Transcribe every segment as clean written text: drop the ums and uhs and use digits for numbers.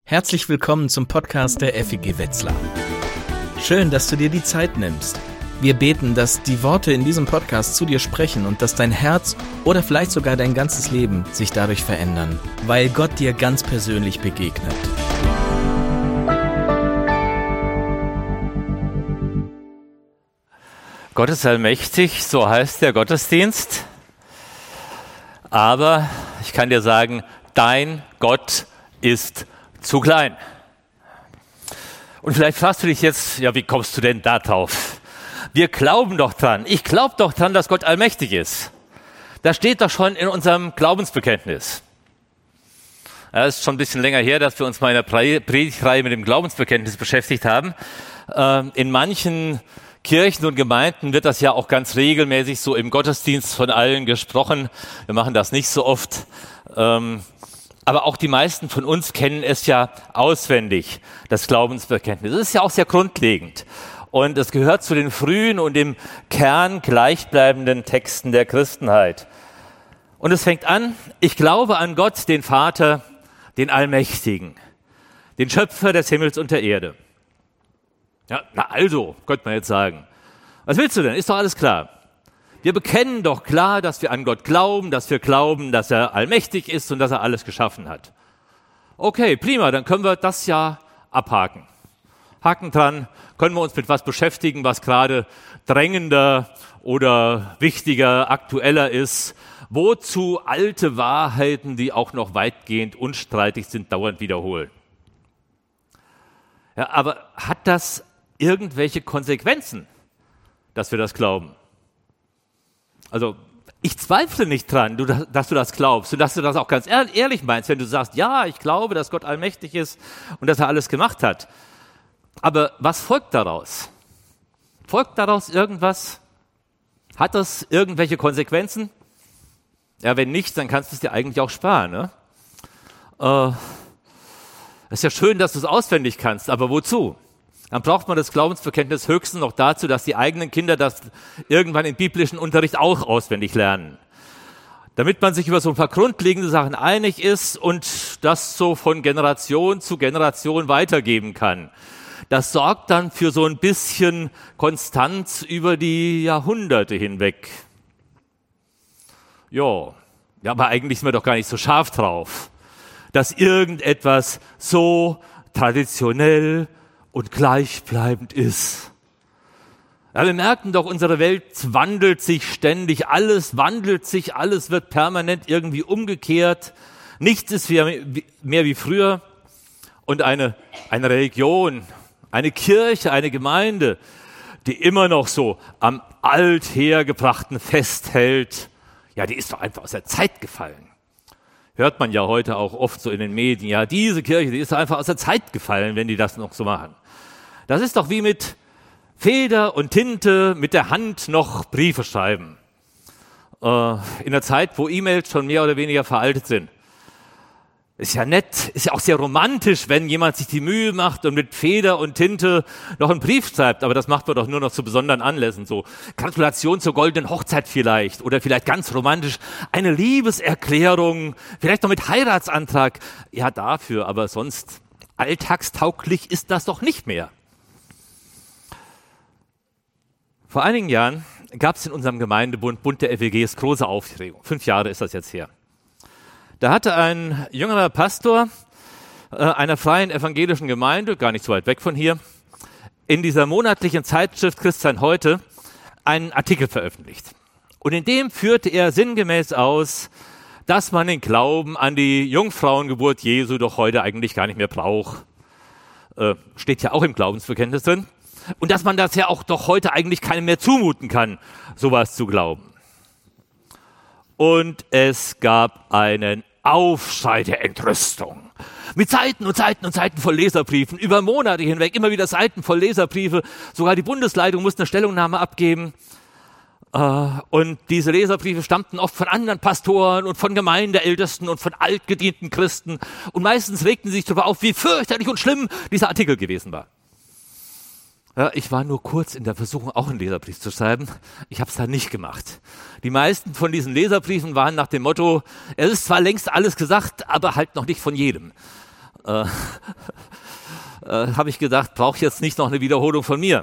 Herzlich willkommen zum Podcast der FEG Wetzlar. Schön, dass du dir die Zeit nimmst. Wir beten, dass die Worte in diesem Podcast zu dir sprechen und dass dein Herz oder vielleicht sogar dein ganzes Leben sich dadurch verändern, weil Gott dir ganz persönlich begegnet. Gott ist allmächtig, so heißt der Gottesdienst. Aber ich kann dir sagen, dein Gott ist zu klein. Und vielleicht fragst du dich jetzt, ja, wie kommst du denn da drauf? Wir glauben doch dran. Ich glaube doch dran, dass Gott allmächtig ist. Das steht doch schon in unserem Glaubensbekenntnis. Ja, es ist schon ein bisschen länger her, dass wir uns mal in der Predigtreihe mit dem Glaubensbekenntnis beschäftigt haben. In manchen Kirchen und Gemeinden wird das ja auch ganz regelmäßig so im Gottesdienst von allen gesprochen. Wir machen das nicht so oft. Aber auch die meisten von uns kennen es ja auswendig, das Glaubensbekenntnis. Das ist ja auch sehr grundlegend. Und es gehört zu den frühen und im Kern gleichbleibenden Texten der Christenheit. Und es fängt an, ich glaube an Gott, den Vater, den Allmächtigen, den Schöpfer des Himmels und der Erde. Ja, na also, könnte man jetzt sagen. Was willst du denn? Ist doch alles klar. Wir bekennen doch klar, dass wir an Gott glauben, dass er allmächtig ist und dass er alles geschaffen hat. Okay, prima, dann können wir das ja abhaken. Haken dran, können wir uns mit was beschäftigen, was gerade drängender oder wichtiger, aktueller ist. Wozu alte Wahrheiten, die auch noch weitgehend unstreitig sind, dauernd wiederholen? Ja, aber hat das irgendwelche Konsequenzen, dass wir das glauben? Also ich zweifle nicht dran, dass du das glaubst und dass du das auch ganz ehrlich meinst, wenn du sagst, ja, ich glaube, dass Gott allmächtig ist und dass er alles gemacht hat. Aber was folgt daraus? Folgt daraus irgendwas? Hat das irgendwelche Konsequenzen? Ja, wenn nicht, dann kannst du es dir eigentlich auch sparen. Ne? Ist ja schön, dass du es auswendig kannst, aber wozu? Dann braucht man das Glaubensbekenntnis höchstens noch dazu, dass die eigenen Kinder das irgendwann im biblischen Unterricht auch auswendig lernen. Damit man sich über so ein paar grundlegende Sachen einig ist und das so von Generation zu Generation weitergeben kann. Das sorgt dann für so ein bisschen Konstanz über die Jahrhunderte hinweg. Ja, aber eigentlich sind wir doch gar nicht so scharf drauf, dass irgendetwas so traditionell und gleichbleibend ist. Ja, wir merken doch, unsere Welt wandelt sich ständig, alles wandelt sich, alles wird permanent irgendwie umgekehrt. Nichts ist mehr wie früher. Und eine Religion, eine Kirche, eine Gemeinde, die immer noch so am Althergebrachten festhält, ja, die ist doch einfach aus der Zeit gefallen. Hört man ja heute auch oft so in den Medien, ja, diese Kirche, die ist doch einfach aus der Zeit gefallen, wenn die das noch so machen. Das ist doch wie mit Feder und Tinte mit der Hand noch Briefe schreiben. In der Zeit, wo E-Mails schon mehr oder weniger veraltet sind. Ist ja nett, ist ja auch sehr romantisch, wenn jemand sich die Mühe macht und mit Feder und Tinte noch einen Brief schreibt. Aber das macht man doch nur noch zu besonderen Anlässen. So Gratulation zur goldenen Hochzeit vielleicht. Oder vielleicht ganz romantisch eine Liebeserklärung. Vielleicht noch mit Heiratsantrag. Ja, dafür. Aber sonst alltagstauglich ist das doch nicht mehr. Vor einigen Jahren gab es in unserem Gemeindebund, Bund der FEGs, große Aufregung. 5 Jahre ist das jetzt her. Da hatte ein jüngerer Pastor einer freien evangelischen Gemeinde, gar nicht so weit weg von hier, in dieser monatlichen Zeitschrift Christsein heute einen Artikel veröffentlicht. Und in dem führte er sinngemäß aus, dass man den Glauben an die Jungfrauengeburt Jesu doch heute eigentlich gar nicht mehr braucht. Steht ja auch im Glaubensbekenntnis drin. Und dass man das ja auch doch heute eigentlich keinem mehr zumuten kann, sowas zu glauben. Und es gab einen Aufschrei der Entrüstung. Mit Seiten und Seiten und Seiten voll Leserbriefen, über Monate hinweg, immer wieder Seiten voll Leserbriefe. Sogar die Bundesleitung musste eine Stellungnahme abgeben. Und diese Leserbriefe stammten oft von anderen Pastoren und von Gemeindeältesten und von altgedienten Christen. Und meistens regten sie sich darüber auf, wie fürchterlich und schlimm dieser Artikel gewesen war. Ja, ich war nur kurz in der Versuchung, auch einen Leserbrief zu schreiben. Ich habe es dann nicht gemacht. Die meisten von diesen Leserbriefen waren nach dem Motto, es ist zwar längst alles gesagt, aber halt noch nicht von jedem. habe ich gedacht, brauche ich jetzt nicht noch eine Wiederholung von mir.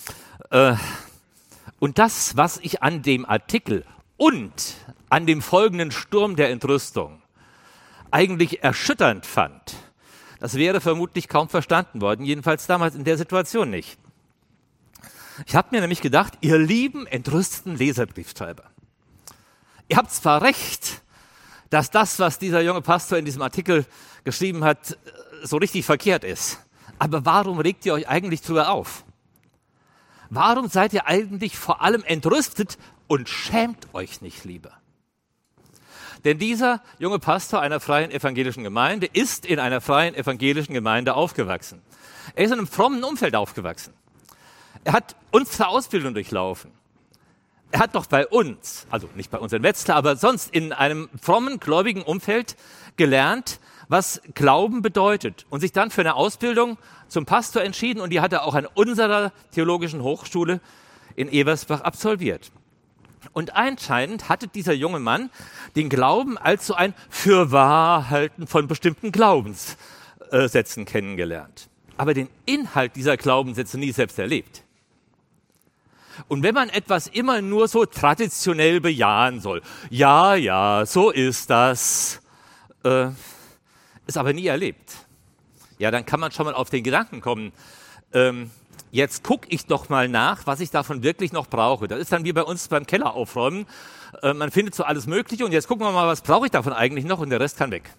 Und das, was ich an dem Artikel und an dem folgenden Sturm der Entrüstung eigentlich erschütternd fand, das wäre vermutlich kaum verstanden worden, jedenfalls damals in der Situation nicht. Ich habe mir nämlich gedacht, ihr lieben, entrüsteten Leserbriefschreiber, ihr habt zwar recht, dass das, was dieser junge Pastor in diesem Artikel geschrieben hat, so richtig verkehrt ist. Aber warum regt ihr euch eigentlich drüber auf? Warum seid ihr eigentlich vor allem entrüstet und schämt euch nicht lieber? Denn dieser junge Pastor einer freien evangelischen Gemeinde ist in einer freien evangelischen Gemeinde aufgewachsen. Er ist in einem frommen Umfeld aufgewachsen. Er hat unsere Ausbildung durchlaufen. Er hat doch bei uns, also nicht bei uns in Wetzlar, aber sonst in einem frommen, gläubigen Umfeld gelernt, was Glauben bedeutet und sich dann für eine Ausbildung zum Pastor entschieden und die hat er auch an unserer theologischen Hochschule in Eversbach absolviert. Und anscheinend hatte dieser junge Mann den Glauben als so ein Fürwahrhalten von bestimmten Glaubenssätzen kennengelernt. Aber den Inhalt dieser Glaubenssätze nie selbst erlebt. Und wenn man etwas immer nur so traditionell bejahen soll, ja, so ist das, ist aber nie erlebt, ja, dann kann man schon mal auf den Gedanken kommen, jetzt gucke ich doch mal nach, was ich davon wirklich noch brauche. Das ist dann wie bei uns beim Keller aufräumen. Man findet so alles Mögliche und jetzt gucken wir mal, was brauche ich davon eigentlich noch und der Rest kann weg.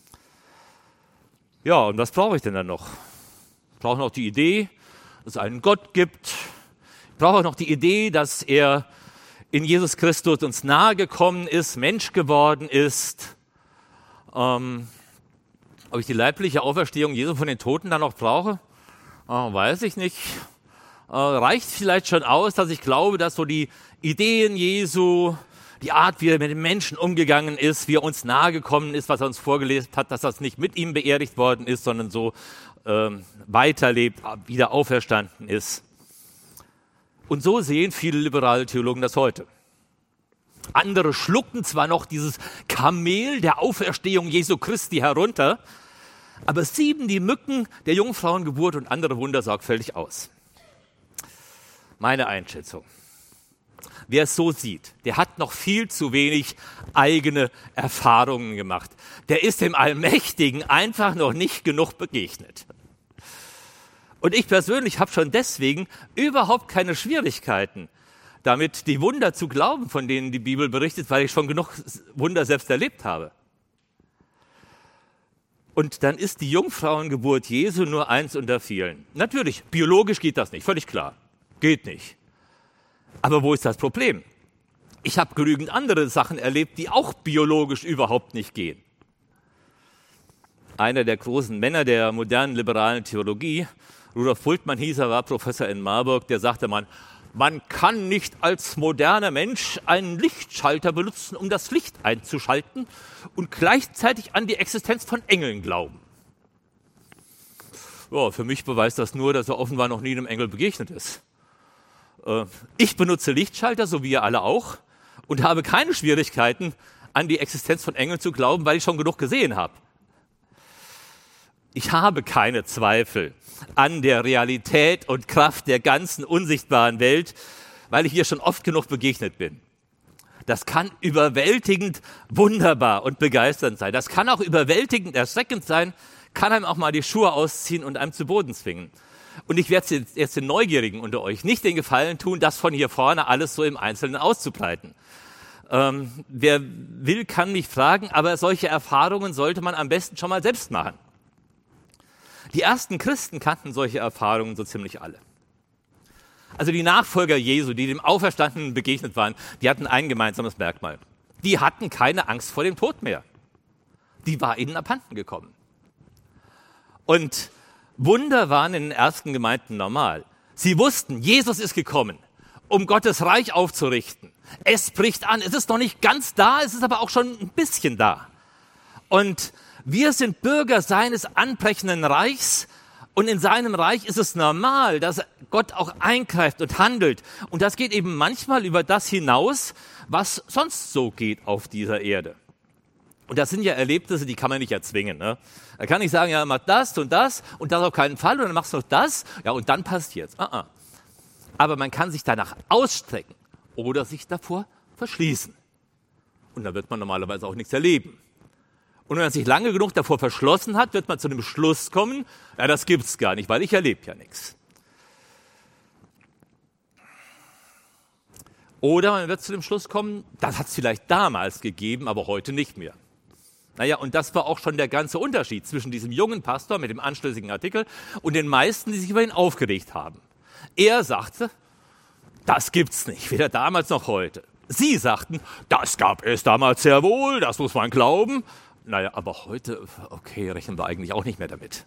Ja, und was brauche ich denn dann noch? Ich brauche noch die Idee, dass es einen Gott gibt. Ich brauche auch noch die Idee, dass er in Jesus Christus uns nahe gekommen ist, Mensch geworden ist. Ob ich die leibliche Auferstehung Jesu von den Toten dann noch brauche? Weiß ich nicht. Reicht vielleicht schon aus, dass ich glaube, dass so die Ideen Jesu, die Art, wie er mit den Menschen umgegangen ist, wie er uns nahe gekommen ist, was er uns vorgelesen hat, dass das nicht mit ihm beerdigt worden ist, sondern so weiterlebt, wieder auferstanden ist. Und so sehen viele liberale Theologen das heute. Andere schlucken zwar noch dieses Kamel der Auferstehung Jesu Christi herunter, aber sieben die Mücken der Jungfrauengeburt und andere Wunder sorgfältig aus. Meine Einschätzung. Wer es so sieht, der hat noch viel zu wenig eigene Erfahrungen gemacht. Der ist dem Allmächtigen einfach noch nicht genug begegnet. Und ich persönlich habe schon deswegen überhaupt keine Schwierigkeiten, damit die Wunder zu glauben, von denen die Bibel berichtet, weil ich schon genug Wunder selbst erlebt habe. Und dann ist die Jungfrauengeburt Jesu nur eins unter vielen. Natürlich, biologisch geht das nicht, völlig klar. Geht nicht. Aber wo ist das Problem? Ich habe genügend andere Sachen erlebt, die auch biologisch überhaupt nicht gehen. Einer der großen Männer der modernen liberalen Theologie, Rudolf Bultmann hieß er, war Professor in Marburg, der sagte, man kann nicht als moderner Mensch einen Lichtschalter benutzen, um das Licht einzuschalten und gleichzeitig an die Existenz von Engeln glauben. Ja, für mich beweist das nur, dass er offenbar noch nie einem Engel begegnet ist. Ich benutze Lichtschalter, so wie ihr alle auch, und habe keine Schwierigkeiten, an die Existenz von Engeln zu glauben, weil ich schon genug gesehen habe. Ich habe keine Zweifel an der Realität und Kraft der ganzen unsichtbaren Welt, weil ich ihr schon oft genug begegnet bin. Das kann überwältigend wunderbar und begeisternd sein. Das kann auch überwältigend erschreckend sein, kann einem auch mal die Schuhe ausziehen und einem zu Boden zwingen. Und ich werde jetzt den Neugierigen unter euch nicht den Gefallen tun, das von hier vorne alles so im Einzelnen auszubreiten. Wer will, kann mich fragen, aber solche Erfahrungen sollte man am besten schon mal selbst machen. Die ersten Christen kannten solche Erfahrungen so ziemlich alle. Also die Nachfolger Jesu, die dem Auferstandenen begegnet waren, die hatten ein gemeinsames Merkmal. Die hatten keine Angst vor dem Tod mehr. Die war ihnen abhanden gekommen. Und Wunder waren in den ersten Gemeinden normal. Sie wussten, Jesus ist gekommen, um Gottes Reich aufzurichten. Es bricht an, es ist noch nicht ganz da, es ist aber auch schon ein bisschen da. Und wir sind Bürger seines anbrechenden Reichs und in seinem Reich ist es normal, dass Gott auch eingreift und handelt. Und das geht eben manchmal über das hinaus, was sonst so geht auf dieser Erde. Und das sind ja Erlebnisse, die kann man nicht erzwingen. Ne? Da kann ich sagen, ja, mach das und das auf keinen Fall und dann machst du noch das, ja, und dann passiert's. Aber man kann sich danach ausstrecken oder sich davor verschließen. Und dann wird man normalerweise auch nichts erleben. Und wenn man sich lange genug davor verschlossen hat, wird man zu dem Schluss kommen, ja, das gibt's gar nicht, weil ich erlebe ja nichts. Oder man wird zu dem Schluss kommen, das hat es vielleicht damals gegeben, aber heute nicht mehr. Naja, und das war auch schon der ganze Unterschied zwischen diesem jungen Pastor mit dem anschlüssigen Artikel und den meisten, die sich über ihn aufgeregt haben. Er sagte, das gibt's nicht, weder damals noch heute. Sie sagten, das gab es damals sehr wohl, das muss man glauben. Naja, aber heute, okay, rechnen wir eigentlich auch nicht mehr damit.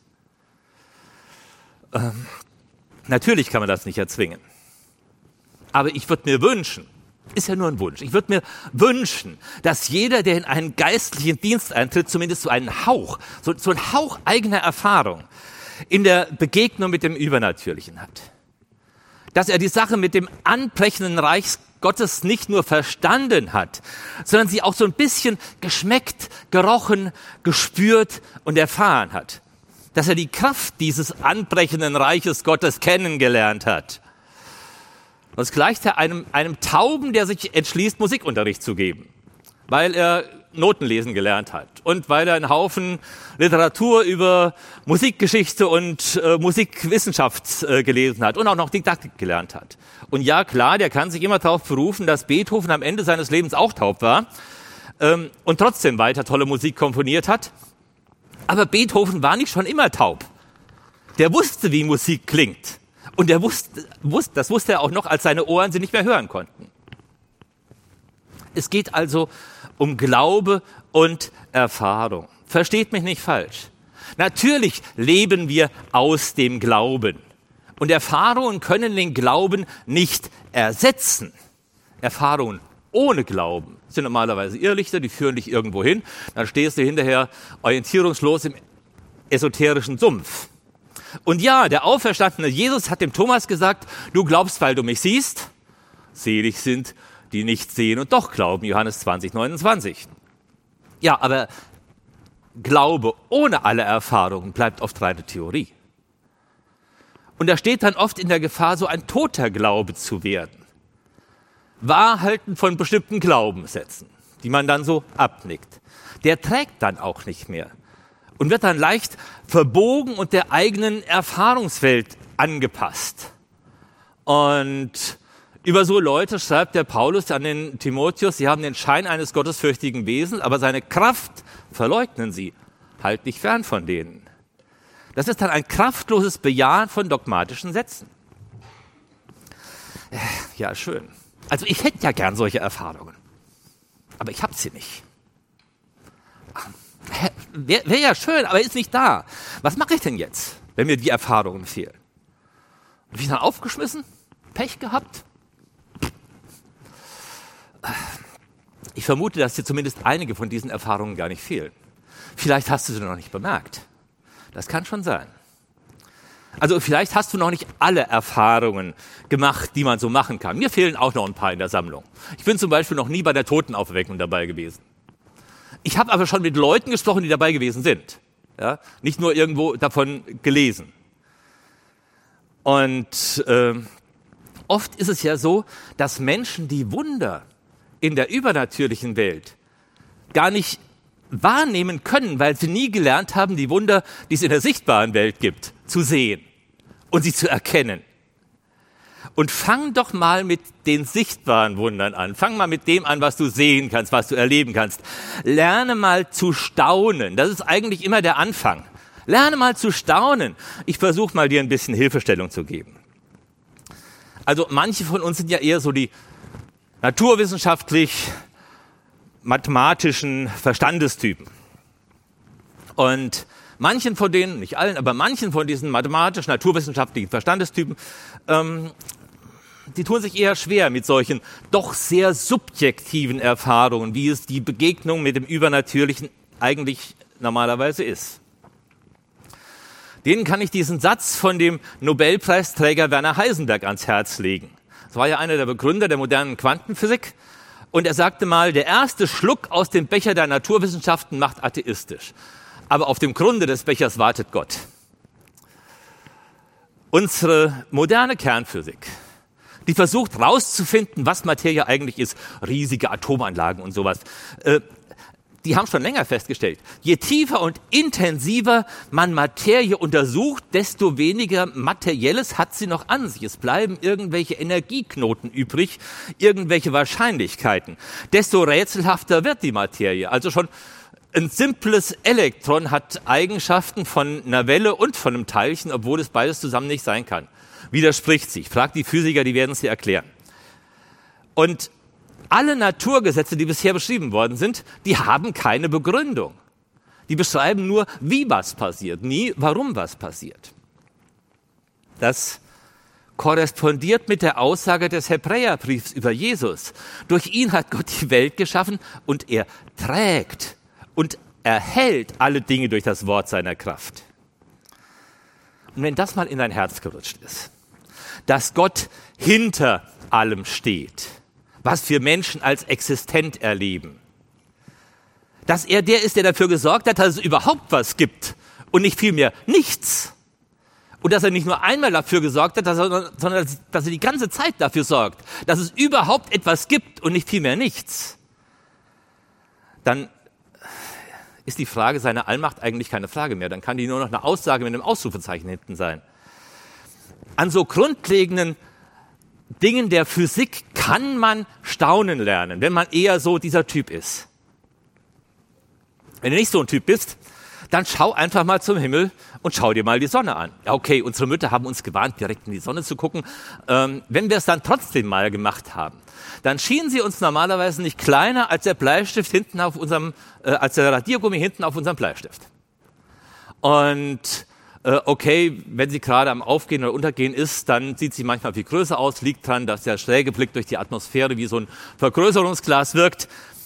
Natürlich kann man das nicht erzwingen. Aber ich würde mir wünschen, ist ja nur ein Wunsch, ich würde mir wünschen, dass jeder, der in einen geistlichen Dienst eintritt, zumindest so einen Hauch, so einen Hauch eigener Erfahrung in der Begegnung mit dem Übernatürlichen hat. Dass er die Sache mit dem anbrechenden Reich Gottes nicht nur verstanden hat, sondern sie auch so ein bisschen geschmeckt, gerochen, gespürt und erfahren hat. Dass er die Kraft dieses anbrechenden Reiches Gottes kennengelernt hat. Das gleicht ja einem Tauben, der sich entschließt, Musikunterricht zu geben, weil er Noten lesen gelernt hat und weil er einen Haufen Literatur über Musikgeschichte und Musikwissenschaft gelesen hat und auch noch Didaktik gelernt hat. Und ja, klar, der kann sich immer darauf berufen, dass Beethoven am Ende seines Lebens auch taub war und trotzdem weiter tolle Musik komponiert hat. Aber Beethoven war nicht schon immer taub. Der wusste, wie Musik klingt. Und das wusste er auch noch, als seine Ohren sie nicht mehr hören konnten. Es geht also um Glaube und Erfahrung. Versteht mich nicht falsch. Natürlich leben wir aus dem Glauben. Und Erfahrungen können den Glauben nicht ersetzen. Erfahrungen ohne Glauben sind normalerweise Irrlichter, die führen dich irgendwo hin. Dann stehst du hinterher orientierungslos im esoterischen Sumpf. Und ja, der auferstandene Jesus hat dem Thomas gesagt, du glaubst, weil du mich siehst. Selig sind, die nicht sehen und doch glauben, Johannes 20,29. Ja, aber Glaube ohne alle Erfahrungen bleibt oft reine Theorie. Und da steht dann oft in der Gefahr, so ein toter Glaube zu werden. Wahrhalten von bestimmten Glaubenssätzen, die man dann so abnickt. Der trägt dann auch nicht mehr. Und wird dann leicht verbogen und der eigenen Erfahrungswelt angepasst. Und über so Leute schreibt der Paulus an den Timotheus, sie haben den Schein eines gottesfürchtigen Wesens, aber seine Kraft verleugnen sie. Halt dich fern von denen. Das ist dann ein kraftloses Bejahen von dogmatischen Sätzen. Ja, schön. Also ich hätte ja gern solche Erfahrungen. Aber ich habe sie nicht. Wäre ja schön, aber ist nicht da. Was mache ich denn jetzt, wenn mir die Erfahrungen fehlen? Bin ich dann aufgeschmissen? Pech gehabt? Ich vermute, dass dir zumindest einige von diesen Erfahrungen gar nicht fehlen. Vielleicht hast du sie noch nicht bemerkt. Das kann schon sein. Also vielleicht hast du noch nicht alle Erfahrungen gemacht, die man so machen kann. Mir fehlen auch noch ein paar in der Sammlung. Ich bin zum Beispiel noch nie bei der Totenauferweckung dabei gewesen. Ich habe aber schon mit Leuten gesprochen, die dabei gewesen sind. Ja? Nicht nur irgendwo davon gelesen. Und oft ist es ja so, dass Menschen die Wunder in der übernatürlichen Welt gar nicht wahrnehmen können, weil sie nie gelernt haben, die Wunder, die es in der sichtbaren Welt gibt, zu sehen und sie zu erkennen. Und fang doch mal mit den sichtbaren Wundern an. Fang mal mit dem an, was du sehen kannst, was du erleben kannst. Lerne mal zu staunen. Das ist eigentlich immer der Anfang. Lerne mal zu staunen. Ich versuche mal dir ein bisschen Hilfestellung zu geben. Also manche von uns sind ja eher so die naturwissenschaftlich mathematischen Verstandestypen. Und manchen von denen, nicht allen, aber manchen von diesen mathematisch naturwissenschaftlichen Verstandestypen, die tun sich eher schwer mit solchen doch sehr subjektiven Erfahrungen, wie es die Begegnung mit dem Übernatürlichen eigentlich normalerweise ist. Denen kann ich diesen Satz von dem Nobelpreisträger Werner Heisenberg ans Herz legen. Das war ja einer der Begründer der modernen Quantenphysik Und er sagte mal, der erste Schluck aus dem Becher der Naturwissenschaften macht atheistisch. Aber auf dem Grunde des Bechers wartet Gott. Unsere moderne Kernphysik, die versucht rauszufinden, was Materie eigentlich ist, riesige Atomanlagen und sowas, die haben schon länger festgestellt, je tiefer und intensiver man Materie untersucht, desto weniger Materielles hat sie noch an sich. Es bleiben irgendwelche Energieknoten übrig, irgendwelche Wahrscheinlichkeiten. Desto rätselhafter wird die Materie. Also schon ein simples Elektron hat Eigenschaften von einer Welle und von einem Teilchen, obwohl es beides zusammen nicht sein kann. Widerspricht sich. Fragt die Physiker, die werden es dir erklären. Und alle Naturgesetze, die bisher beschrieben worden sind, die haben keine Begründung. Die beschreiben nur, wie was passiert, nie warum was passiert. Das korrespondiert mit der Aussage des Hebräerbriefs über Jesus. Durch ihn hat Gott die Welt geschaffen und er trägt und erhält alle Dinge durch das Wort seiner Kraft. Und wenn das mal in dein Herz gerutscht ist, dass Gott hinter allem steht, was wir Menschen als existent erleben. Dass er der ist, der dafür gesorgt hat, dass es überhaupt was gibt und nicht vielmehr nichts. Und dass er nicht nur einmal dafür gesorgt hat, sondern dass er die ganze Zeit dafür sorgt, dass es überhaupt etwas gibt und nicht vielmehr nichts. Dann ist die Frage seiner Allmacht eigentlich keine Frage mehr. Dann kann die nur noch eine Aussage mit einem Ausrufezeichen hinten sein. An so grundlegenden Dingen der Physik kann man staunen lernen, wenn man eher so dieser Typ ist. Wenn du nicht so ein Typ bist, dann schau einfach mal zum Himmel und schau dir mal die Sonne an. Ja, okay, unsere Mütter haben uns gewarnt, direkt in die Sonne zu gucken. Wenn wir es dann trotzdem mal gemacht haben, dann schien sie uns normalerweise nicht kleiner als der Bleistift hinten auf unserem, als der Radiergummi hinten auf unserem Bleistift. Und okay, wenn sie gerade am Aufgehen oder Untergehen ist, dann sieht sie manchmal viel größer aus, liegt dran, dass der schräge Blick durch die Atmosphäre wie so ein Vergrößerungsglas wirkt.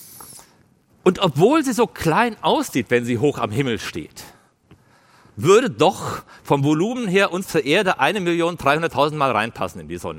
Und obwohl sie so klein aussieht, wenn sie hoch am Himmel steht, würde doch vom Volumen her unsere Erde 1.300.000 Mal reinpassen in die Sonne.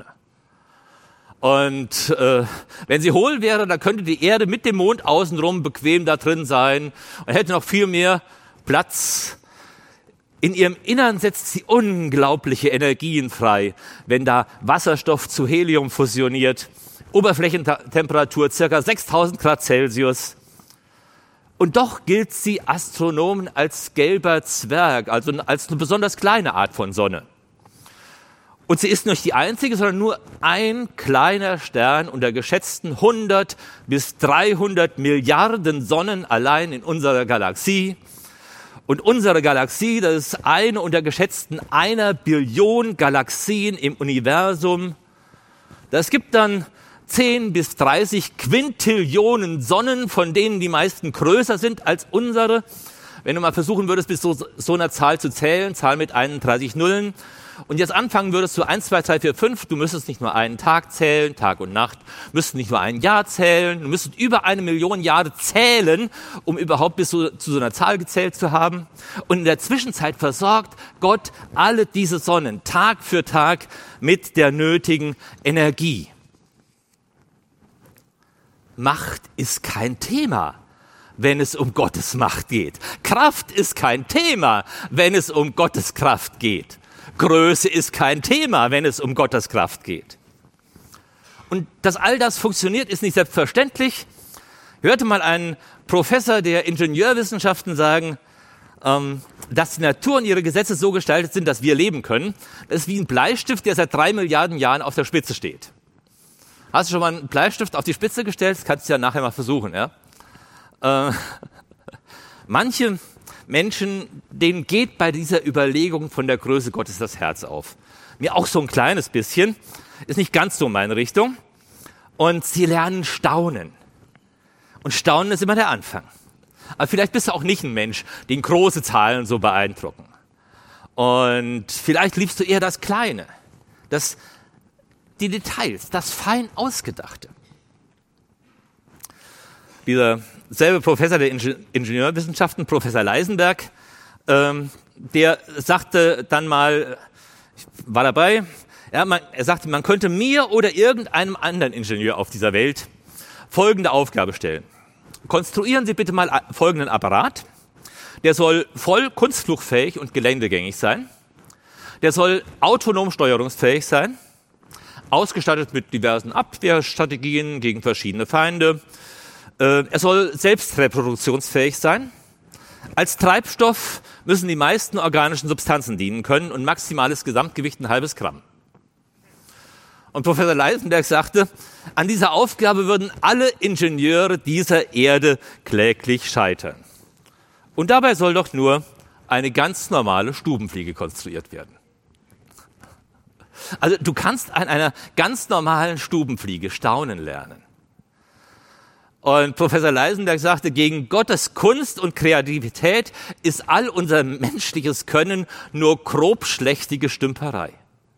Und wenn sie hohl wäre, dann könnte die Erde mit dem Mond außenrum bequem da drin sein und hätte noch viel mehr Platz. In ihrem Innern setzt sie unglaubliche Energien frei, wenn da Wasserstoff zu Helium fusioniert, Oberflächentemperatur ca. 6000 Grad Celsius. Und doch gilt sie Astronomen als gelber Zwerg, also als eine besonders kleine Art von Sonne. Und sie ist nicht die einzige, sondern nur ein kleiner Stern unter geschätzten 100 bis 300 Milliarden Sonnen allein in unserer Galaxie. Und unsere Galaxie, das ist eine unter geschätzten 1 Billion Galaxien im Universum. Das gibt dann 10 bis 30 Quintillionen Sonnen, von denen die meisten größer sind als unsere. Wenn du mal versuchen würdest, bis so einer Zahl zu zählen, Zahl mit 31 Nullen, und jetzt anfangen würdest du 1, 2, 3, 4, 5, du müsstest nicht nur einen Tag zählen, Tag und Nacht, müsstest nicht nur ein Jahr zählen, du müsstest über 1 Million Jahre zählen, um überhaupt bis zu so einer Zahl gezählt zu haben. Und in der Zwischenzeit versorgt Gott alle diese Sonnen Tag für Tag mit der nötigen Energie. Macht ist kein Thema, wenn es um Gottes Macht geht. Kraft ist kein Thema, wenn es um Gottes Kraft geht. Größe ist kein Thema, wenn es um Gottes Kraft geht. Und dass all das funktioniert, ist nicht selbstverständlich. Ich hörte mal einen Professor der Ingenieurwissenschaften sagen, dass die Natur und ihre Gesetze so gestaltet sind, dass wir leben können. Das ist wie ein Bleistift, der seit 3 Milliarden Jahren auf der Spitze steht. Hast du schon mal einen Bleistift auf die Spitze gestellt? Das kannst du ja nachher mal versuchen. Ja? Manche Menschen, denen geht bei dieser Überlegung von der Größe Gottes das Herz auf. Mir auch so ein kleines bisschen. Ist nicht ganz so meine Richtung. Und sie lernen staunen. Und Staunen ist immer der Anfang. Aber vielleicht bist du auch nicht ein Mensch, den große Zahlen so beeindrucken. Und vielleicht liebst du eher das Kleine. Die Details, das fein Ausgedachte. Dieser selbe Professor der Ingenieurwissenschaften, Professor Leisenberg, der sagte dann mal, ich war dabei, ja, er sagte, man könnte mir oder irgendeinem anderen Ingenieur auf dieser Welt folgende Aufgabe stellen. Konstruieren Sie bitte mal folgenden Apparat. Der soll voll kunstflugfähig und geländegängig sein. Der soll autonom steuerungsfähig sein, ausgestattet mit diversen Abwehrstrategien gegen verschiedene Feinde. Er soll selbst reproduktionsfähig sein. Als Treibstoff müssen die meisten organischen Substanzen dienen können und maximales Gesamtgewicht ein halbes Gramm. Und Professor Leisenberg sagte, an dieser Aufgabe würden alle Ingenieure dieser Erde kläglich scheitern. Und dabei soll doch nur eine ganz normale Stubenfliege konstruiert werden. Also du kannst an einer ganz normalen Stubenfliege staunen lernen. Und Professor Leisenberg sagte, gegen Gottes Kunst und Kreativität ist all unser menschliches Können nur grobschlächtige Stümperei.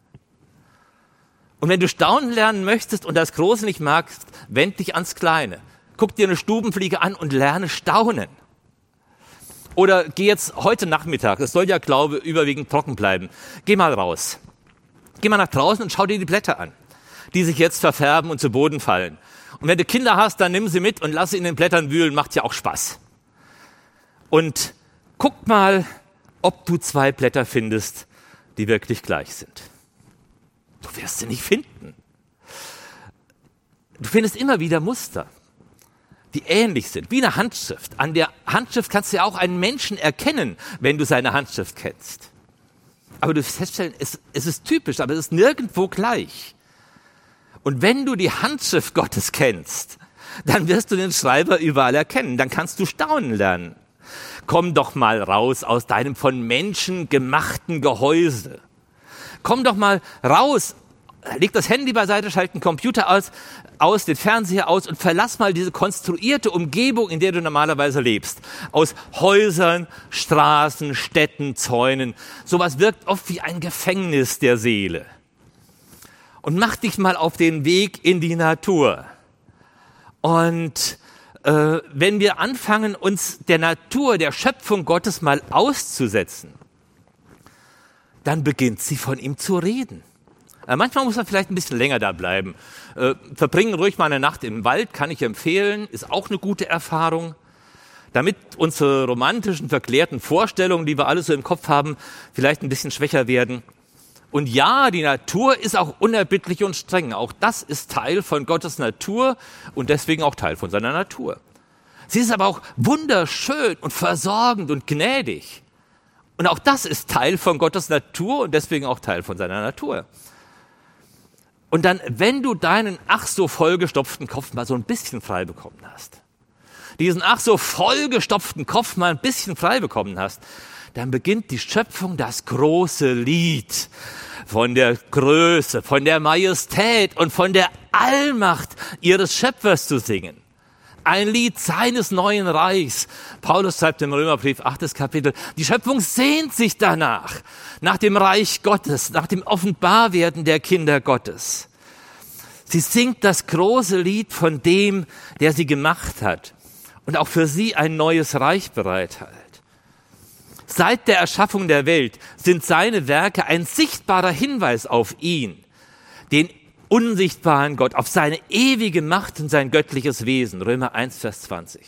Und wenn du staunen lernen möchtest und das Große nicht magst, wend dich ans Kleine. Guck dir eine Stubenfliege an und lerne staunen. Oder geh jetzt heute Nachmittag, es soll ja, Glaube überwiegend trocken bleiben, geh mal raus. Geh mal nach draußen und schau dir die Blätter an, die sich jetzt verfärben und zu Boden fallen. Und wenn du Kinder hast, dann nimm sie mit und lass sie in den Blättern wühlen, macht ja auch Spaß. Und guck mal, ob du 2 Blätter findest, die wirklich gleich sind. Du wirst sie nicht finden. Du findest immer wieder Muster, die ähnlich sind, wie eine Handschrift. An der Handschrift kannst du ja auch einen Menschen erkennen, wenn du seine Handschrift kennst. Aber du wirst feststellen, es ist typisch, aber es ist nirgendwo gleich. Und wenn du die Handschrift Gottes kennst, dann wirst du den Schreiber überall erkennen. Dann kannst du staunen lernen. Komm doch mal raus aus deinem von Menschen gemachten Gehäuse. Komm doch mal raus, leg das Handy beiseite, schalt den Computer aus, den Fernseher aus und verlass mal diese konstruierte Umgebung, in der du normalerweise lebst. Aus Häusern, Straßen, Städten, Zäunen. Sowas wirkt oft wie ein Gefängnis der Seele. Und mach dich mal auf den Weg in die Natur. Und wenn wir anfangen, uns der Natur, der Schöpfung Gottes mal auszusetzen, dann beginnt sie von ihm zu reden. Manchmal muss man vielleicht ein bisschen länger da bleiben. Verbringen ruhig mal eine Nacht im Wald, kann ich empfehlen, ist auch eine gute Erfahrung. Damit unsere romantischen, verklärten Vorstellungen, die wir alle so im Kopf haben, vielleicht ein bisschen schwächer werden. Und ja, die Natur ist auch unerbittlich und streng. Auch das ist Teil von Gottes Natur und deswegen auch Teil von seiner Natur. Sie ist aber auch wunderschön und versorgend und gnädig. Und auch das ist Teil von Gottes Natur und deswegen auch Teil von seiner Natur. Und dann, wenn du deinen ach so vollgestopften Kopf mal so ein bisschen frei bekommen hast, diesen ach so vollgestopften Kopf mal ein bisschen frei bekommen hast, dann beginnt die Schöpfung das große Lied von der Größe, von der Majestät und von der Allmacht ihres Schöpfers zu singen. Ein Lied seines neuen Reichs. Paulus schreibt im Römerbrief, 8. Kapitel, die Schöpfung sehnt sich danach, nach dem Reich Gottes, nach dem Offenbarwerden der Kinder Gottes. Sie singt das große Lied von dem, der sie gemacht hat und auch für sie ein neues Reich bereithält. Seit der Erschaffung der Welt sind seine Werke ein sichtbarer Hinweis auf ihn, den unsichtbaren Gott, auf seine ewige Macht und sein göttliches Wesen. Römer 1, Vers 20.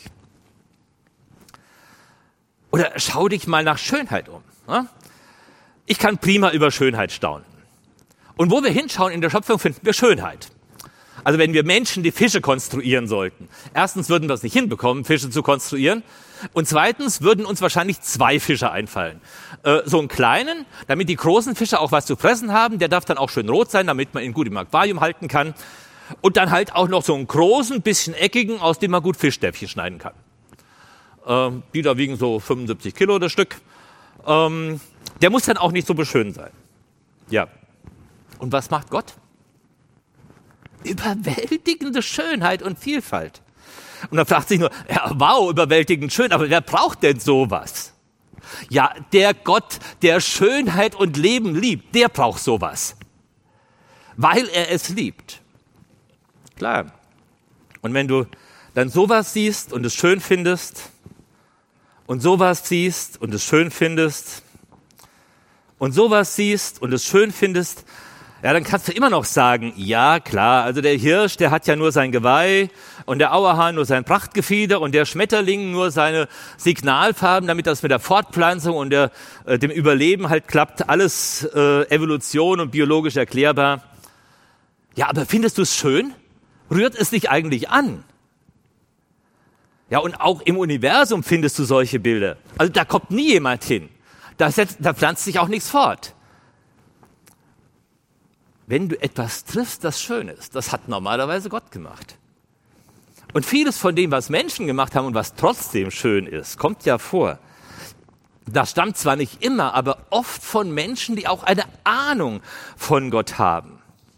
Oder schau dich mal nach Schönheit um. Ich kann prima über Schönheit staunen. Und wo wir hinschauen in der Schöpfung, finden wir Schönheit. Also wenn wir Menschen die Fische konstruieren sollten. Erstens würden wir es nicht hinbekommen, Fische zu konstruieren. Und zweitens würden uns wahrscheinlich 2 Fische einfallen. So einen kleinen, damit die großen Fische auch was zu fressen haben. Der darf dann auch schön rot sein, damit man ihn gut im Aquarium halten kann. Und dann halt auch noch so einen großen, bisschen eckigen, aus dem man gut Fischstäbchen schneiden kann. Die da wiegen so 75 Kilo das Stück. Der muss dann auch nicht so beschön sein. Ja. Und was macht Gott? Überwältigende Schönheit und Vielfalt. Und dann fragt sich nur, ja, wow, überwältigend schön, aber wer braucht denn sowas? Ja, der Gott, der Schönheit und Leben liebt, der braucht sowas. Weil er es liebt. Klar. Und wenn du dann sowas siehst und es schön findest und sowas siehst und es schön findest und sowas siehst und es schön findest, Ja, dann kannst du immer noch sagen, ja klar, also der Hirsch, der hat ja nur sein Geweih und der Auerhahn nur sein Prachtgefieder und der Schmetterling nur seine Signalfarben, damit das mit der Fortpflanzung und dem Überleben halt klappt. Alles Evolution und biologisch erklärbar. Ja, aber findest du es schön? Rührt es dich eigentlich an? Ja, und auch im Universum findest du solche Bilder. Also da kommt nie jemand hin. Da pflanzt sich auch nichts fort. Wenn du etwas triffst, das schön ist, das hat normalerweise Gott gemacht. Und vieles von dem, was Menschen gemacht haben und was trotzdem schön ist, kommt ja vor. Das stammt zwar nicht immer, aber oft von Menschen, die auch eine Ahnung von Gott haben.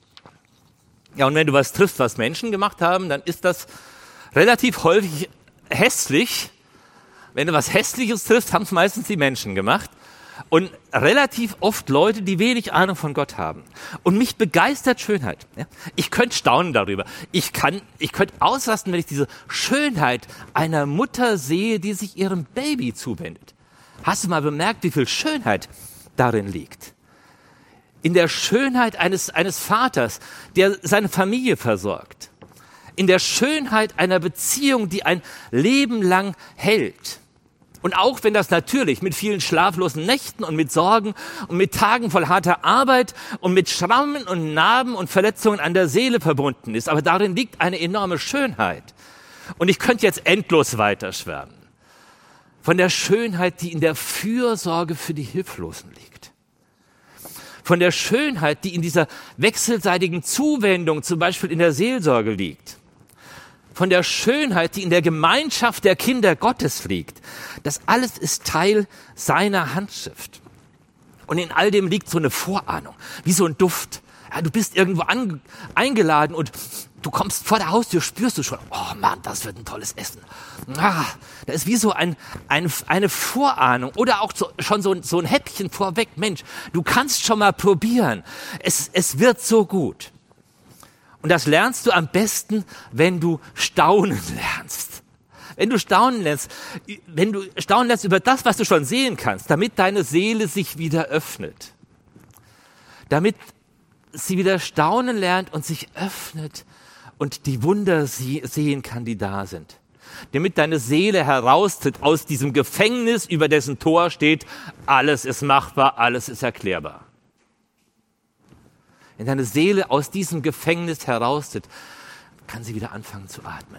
Ja, und wenn du was triffst, was Menschen gemacht haben, dann ist das relativ häufig hässlich. Wenn du was Hässliches triffst, haben es meistens die Menschen gemacht. Und relativ oft Leute, die wenig Ahnung von Gott haben. Und mich begeistert Schönheit. Ja? Ich könnte staunen darüber. Ich könnte ausrasten, wenn ich diese Schönheit einer Mutter sehe, die sich ihrem Baby zuwendet. Hast du mal bemerkt, wie viel Schönheit darin liegt? In der Schönheit eines Vaters, der seine Familie versorgt. In der Schönheit einer Beziehung, die ein Leben lang hält. Und auch wenn das natürlich mit vielen schlaflosen Nächten und mit Sorgen und mit Tagen voll harter Arbeit und mit Schrammen und Narben und Verletzungen an der Seele verbunden ist, aber darin liegt eine enorme Schönheit. Und ich könnte jetzt endlos weiterschwärmen. Von der Schönheit, die in der Fürsorge für die Hilflosen liegt. Von der Schönheit, die in dieser wechselseitigen Zuwendung, zum Beispiel in der Seelsorge liegt. Von der Schönheit, die in der Gemeinschaft der Kinder Gottes liegt. Das alles ist Teil seiner Handschrift. Und in all dem liegt so eine Vorahnung, wie so ein Duft. Ja, du bist irgendwo eingeladen und du kommst vor der Haustür, spürst du schon, oh Mann, das wird ein tolles Essen. Da ist wie so eine Vorahnung oder auch schon so ein Häppchen vorweg. Mensch, du kannst schon mal probieren. Es wird so gut. Und das lernst du am besten, wenn du staunen lernst. Wenn du staunen lernst über das, was du schon sehen kannst, damit deine Seele sich wieder öffnet. Damit sie wieder staunen lernt und sich öffnet und die Wunder sehen kann, die da sind. Damit deine Seele heraustritt aus diesem Gefängnis, über dessen Tor steht, alles ist machbar, alles ist erklärbar. Wenn deine Seele aus diesem Gefängnis heraustritt, kann sie wieder anfangen zu atmen.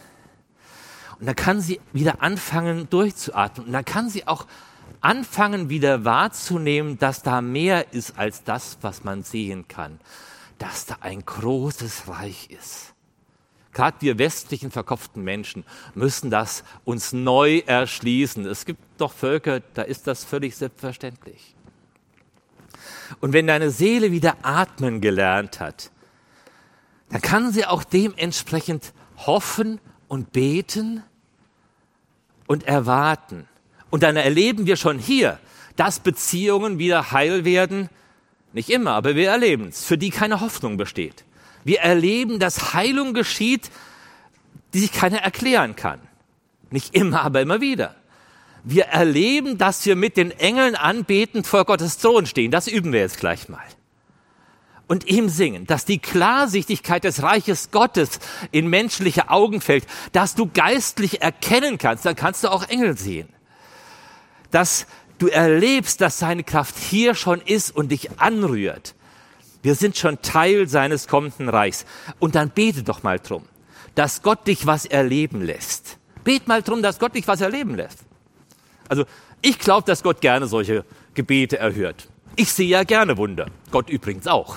Und dann kann sie wieder anfangen durchzuatmen. Und dann kann sie auch anfangen wieder wahrzunehmen, dass da mehr ist als das, was man sehen kann. Dass da ein großes Reich ist. Gerade wir westlichen verkopften Menschen müssen das uns neu erschließen. Es gibt doch Völker, da ist das völlig selbstverständlich. Und wenn deine Seele wieder atmen gelernt hat, dann kann sie auch dementsprechend hoffen und beten und erwarten. Und dann erleben wir schon hier, dass Beziehungen wieder heil werden. Nicht immer, aber wir erleben es, für die keine Hoffnung besteht. Wir erleben, dass Heilung geschieht, die sich keiner erklären kann. Nicht immer, aber immer wieder. Wir erleben, dass wir mit den Engeln anbetend vor Gottes Thron stehen. Das üben wir jetzt gleich mal. Und ihm singen, dass die Klarsichtigkeit des Reiches Gottes in menschliche Augen fällt, dass du geistlich erkennen kannst, dann kannst du auch Engel sehen. Dass du erlebst, dass seine Kraft hier schon ist und dich anrührt. Wir sind schon Teil seines kommenden Reichs. Und dann bete doch mal drum, dass Gott dich was erleben lässt. Bet mal drum, dass Gott dich was erleben lässt. Also ich glaube, dass Gott gerne solche Gebete erhört. Ich sehe ja gerne Wunder. Gott übrigens auch.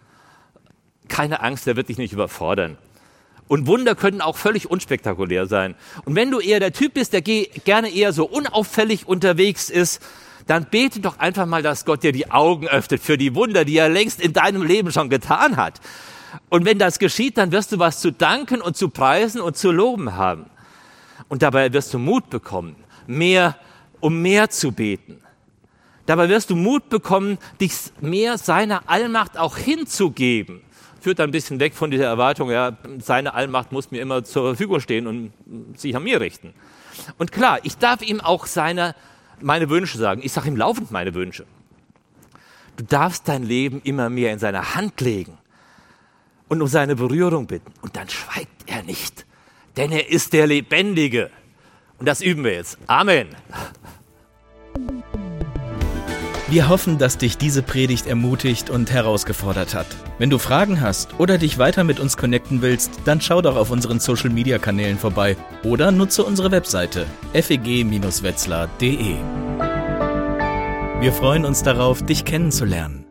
Keine Angst, er wird dich nicht überfordern. Und Wunder können auch völlig unspektakulär sein. Und wenn du eher der Typ bist, der gerne eher so unauffällig unterwegs ist, dann bete doch einfach mal, dass Gott dir die Augen öffnet für die Wunder, die er längst in deinem Leben schon getan hat. Und wenn das geschieht, dann wirst du was zu danken und zu preisen und zu loben haben. Und dabei wirst du Mut bekommen, um mehr zu beten. Dabei wirst du Mut bekommen, dich mehr seiner Allmacht auch hinzugeben. Führt ein bisschen weg von dieser Erwartung, ja, seine Allmacht muss mir immer zur Verfügung stehen und sich an mir richten. Und klar, ich darf ihm auch meine Wünsche sagen. Ich sage ihm laufend meine Wünsche. Du darfst dein Leben immer mehr in seine Hand legen und um seine Berührung bitten. Und dann schweigt er nicht, denn er ist der Lebendige. Und das üben wir jetzt. Amen. Wir hoffen, dass dich diese Predigt ermutigt und herausgefordert hat. Wenn du Fragen hast oder dich weiter mit uns connecten willst, dann schau doch auf unseren Social-Media-Kanälen vorbei oder nutze unsere Webseite feg-wetzlar.de. Wir freuen uns darauf, dich kennenzulernen.